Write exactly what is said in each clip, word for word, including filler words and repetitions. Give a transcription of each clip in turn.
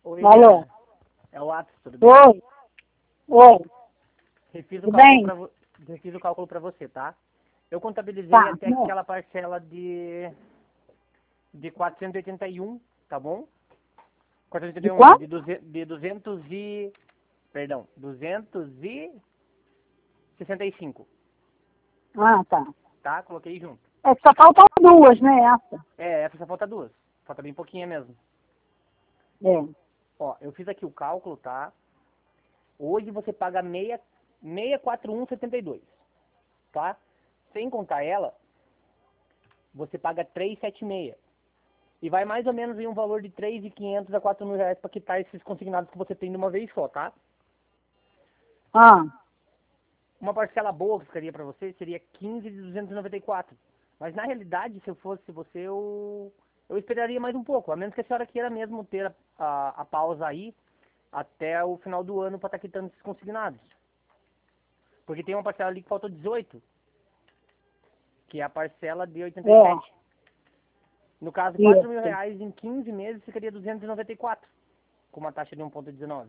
Oi, Alô? Diana. É o Atos, tudo bem? Oi. Oi. Refiz o Tudo cálculo bem? pra, vo- refiz o cálculo pra você, tá? Eu contabilizei Tá. até Não. aquela parcela de, de quatrocentos e oitenta e um, tá bom? De quatrocentos e oitenta e um não, quanto? de, duze- de duzentos e... Perdão, duzentos e sessenta e cinco, Ah, tá. tá? Coloquei junto. É que só faltam duas, né, essa? É, essa só falta duas. Falta bem pouquinha mesmo. É. Ó, eu fiz aqui o cálculo, tá? Hoje você paga seis- seiscentos e quarenta e um vírgula setenta e dois, tá? Sem contar ela, você paga trezentos e setenta e seis. E vai mais ou menos em um valor de três mil e quinhentos a quatro mil reais para quitar esses consignados que você tem de uma vez só, tá? Ah, Uma parcela boa que ficaria para você seria quinze de duzentos e noventa e quatro. Mas na realidade, se eu fosse você, eu, eu esperaria mais um pouco. A menos que a senhora queira mesmo ter a, a, a pausa aí até o final do ano para estar quitando esses consignados. Porque tem uma parcela ali que faltou dezoito, que é a parcela de oitenta e é. sete. No caso, quatro mil Isso. reais em quinze meses ficaria duzentos e noventa e quatro, com uma taxa de um vírgula dezenove.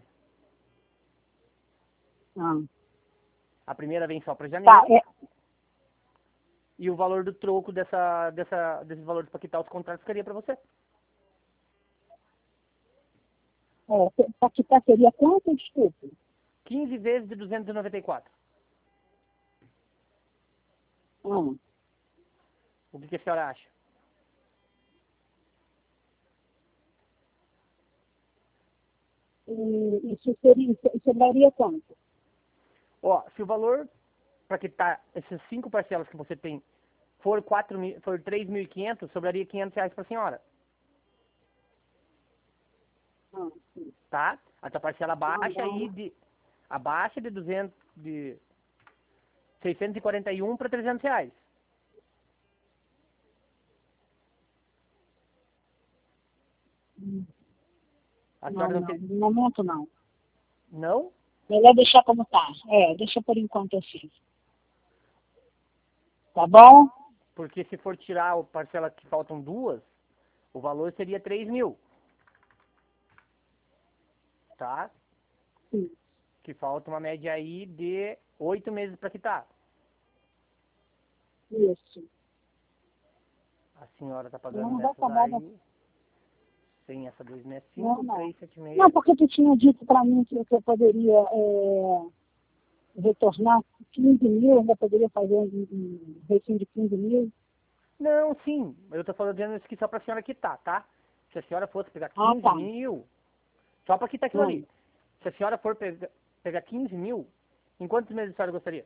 Ah. A primeira vem só para Tá, janeiro. é, E o valor do troco dessa, dessa, desses valores para quitar os contratos ficaria para você. é, pra quitar seria quanto? Desculpa. quinze vezes de duzentos e noventa e quatro. Ah. O que, que a senhora acha? E isso seria, isso sobraria quanto? Ó, se o valor para quitar essas cinco parcelas que você tem for, quatro mil, for três mil e quinhentos, sobraria quinhentos reais para a senhora, Ah, sim. tá? A tua parcela Ah, baixa aí bom. de abaixa de duzentos, de seiscentos e quarenta e um para trezentos reais. Hum. A Não, senhora não não. tem... No momento, não. Não? Melhor deixar como tá. É, deixa por enquanto assim. Tá bom? Porque se for tirar a parcela que faltam duas, o valor seria três mil, tá? Sim. Que falta uma média aí de oito meses para quitar. Isso. A senhora tá pagando Não vai dessas acabar da... aí, tem essa dois sessenta e Não, cinco, não. três sete Não, seis. porque tu tinha dito para mim que eu poderia é, retornar quinze mil, ainda poderia fazer um, um retinho de quinze mil. Não, sim, eu tô falando isso aqui só pra senhora quitar, tá? Se a senhora fosse pegar Ah, quinze tá. mil, só pra quitar aquilo Não, ali. Se a senhora for pega, pegar quinze mil, em quantos meses a senhora gostaria?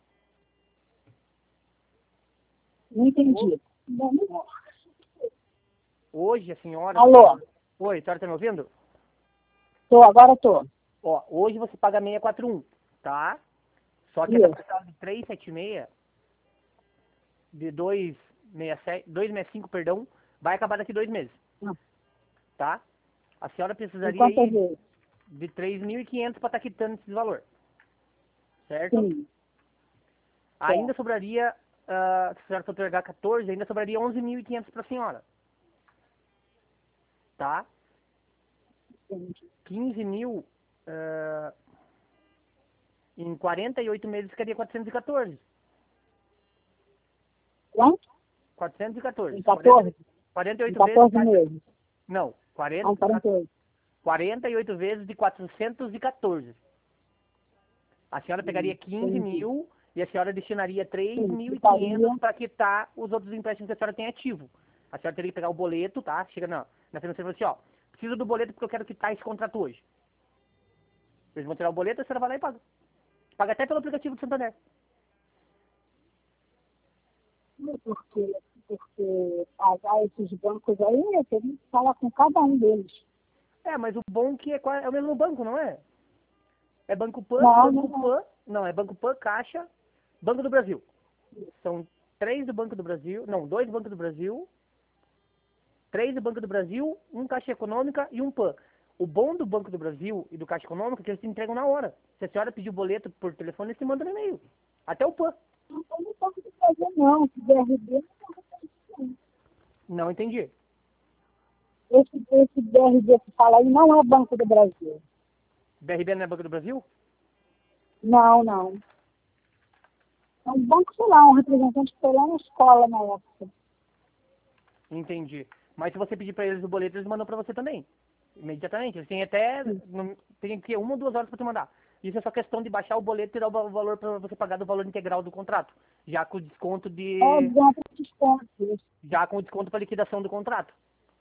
não Ho- entendi. Não, não. Hoje a senhora, se Alô? for... Oi, a senhora tá me ouvindo? Tô, agora tô. Ó, hoje você paga seiscentos e quarenta e um, tá? Só que essa Isso. parcela de trezentos e setenta e seis, de duzentos e sessenta e sete, duzentos e sessenta e cinco, perdão, vai acabar daqui dois meses, Ah, tá? A senhora em precisaria quantas aí vezes? de três mil e quinhentos para estar quitando esse valor, certo? Sim, Ainda certo. sobraria, ah, se a senhora for pegar quatorze, ainda sobraria onze mil e quinhentos para a senhora, tá? Entendi. quinze mil ah, em quarenta e oito meses ficaria quatrocentos e quatorze. Quanto? quatrocentos e quatorze. Em quarenta, quatorze? quarenta e Em oito vezes, quatorze quatro- meses. não, Ah, em quarenta, quarenta e oito. quarenta e oito vezes de quatrocentos e quatorze. A senhora pegaria Hum, quinze entendi. mil e a senhora destinaria três Sim, mil e ficaria. quinhentos para quitar os outros empréstimos que a senhora tem ativo. A senhora teria que pegar o boleto, tá? Chega na, na financeira e fala assim, ó, preciso do boleto porque eu quero quitar esse contrato hoje. Eles vão tirar o boleto, a senhora vai lá e paga. Paga até pelo aplicativo do Santander. Porque, porque pagar esses bancos aí, eu teria que falar com cada um deles. É, mas o bom que é, qua- é o mesmo banco, não é? É Banco Pan, Não, Banco não Pan, não, é Banco Pan, Caixa, Banco do Brasil. São três do Banco do Brasil, não, dois do Banco do Brasil, três do Banco do Brasil, um Caixa Econômica e um Pan. O bom do Banco do Brasil e do Caixa Econômica é que eles te entregam na hora. Se a senhora pedir o boleto por telefone, eles te mandam no e-mail. Até o Pan. é. Então não posso fazer não, se B R B não posso fazer não. Não entendi. esse, esse B R B que fala aí não é Banco do Brasil. B R B não é Banco do Brasil? Não, não. É um banco, sei lá, um representante que foi lá na escola na época. Entendi. Mas se você pedir para eles o boleto, eles mandam para você também. Imediatamente. Eles têm até. não- Tem que uma ou duas horas para te mandar. Isso é só questão de baixar o boleto e dar o va- o valor para você pagar do valor integral do contrato. Já com o desconto de. É, dentro dos pontos. Já com o desconto para liquidação do contrato.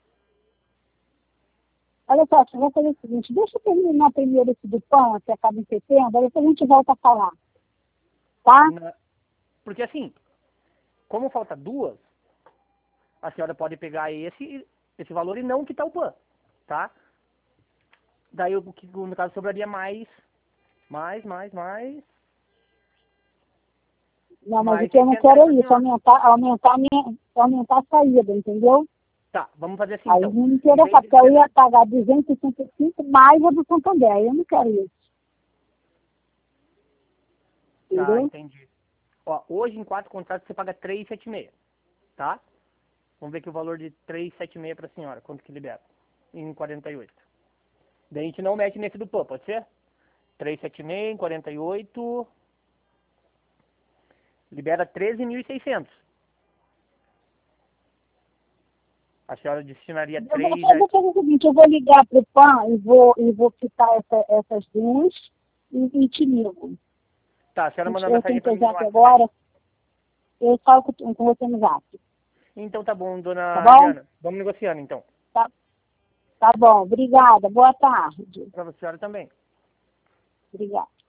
Olha só, eu vou fazer o seguinte, deixa eu terminar primeiro esse do pão, que acaba em setembro, aí depois a gente volta a falar. Tá? Na- Porque assim, como falta duas, a senhora pode pegar esse, esse valor e não quitar o P A N, tá? Daí o que no caso sobraria mais, mais, mais, mais. Não, mas o mais que eu não seiscentos quero reais é pra isso, senhora. aumentar, aumentar, a minha, aumentar a saída, entendeu? Tá, vamos fazer assim Aí então. não me Em interessa, vez de porque eu duzentos ia pagar duzentos e sessenta e cinco mais a do Santander, eu não quero isso, Tá, entendeu? entendi. Ó, hoje em quatro contratos você paga trezentos e setenta e seis, tá? Vamos ver aqui o valor de trezentos e setenta e seis para a senhora, quanto que libera? Em quarenta e oito. Daí a gente não mete nesse do P A N, pode ser? trezentos e setenta e seis em quarenta e oito. Libera treze mil e seiscentos. A senhora destinaria Eu vou, três. eu vou fazer o seguinte, eu vou ligar para o P A N e vou, e vou quitar essa, essas duas e, e te ligo. Tá, a senhora manda uma Eu mensagem tenho pra teu mim no zap WhatsApp. agora, eu falo com, com você no zap, Então tá bom, tá dona bom? Adriana. Vamos negociando então. Tá, tá bom, obrigada, boa tarde. Pra senhora também. Obrigada.